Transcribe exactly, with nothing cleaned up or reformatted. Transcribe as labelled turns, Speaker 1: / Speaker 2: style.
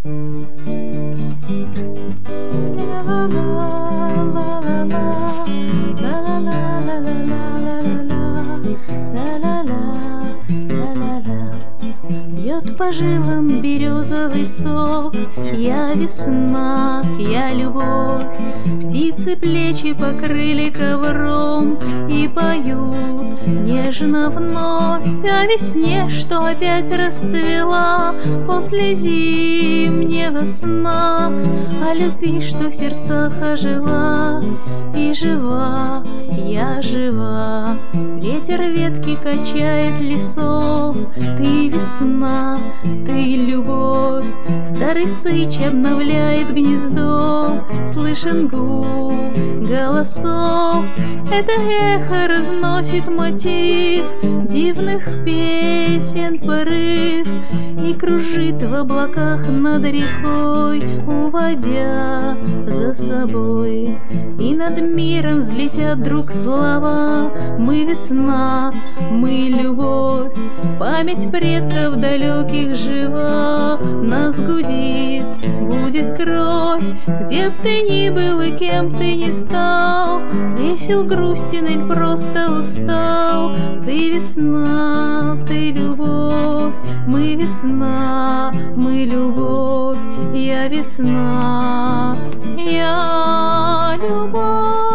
Speaker 1: Бьет по жилам березовый сок, я весна, я любовь. Птицы плечи покрыли ковром и поют нежно вновь о весне, что опять расцвела после зимнего сна, о любви, что в сердцах ожила и жива, я жива. Ветер ветки качает лесов, ты весна, ты любовь. Старый сыч обновляет гнездо, слышен гул голосов. Это эхо разносит мотив дивных песен порыв и кружит в облаках над рекой, уводя за собой. И над миром взлетят вдруг слова: мы весна, мы любовь. Память предков далеких жива, нас гудит, будет кровь. Где б ты ни был и кем б ты ни стал, весел, грустен или просто устал, ты весна, ты любовь. Мы весна, мы любовь. Я весна, я любовь.